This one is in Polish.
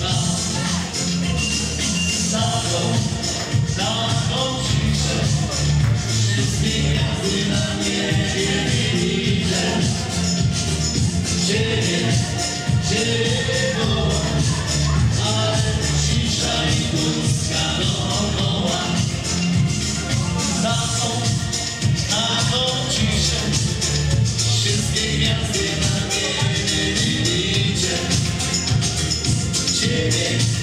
Taką ciszę, wszystkie gwiazdy na niebie widzę. Ciebie wołam, ale cisza i pustka dookoła. Taką ciszę, wszystkie gwiazdy na niebie widzę. Ciebie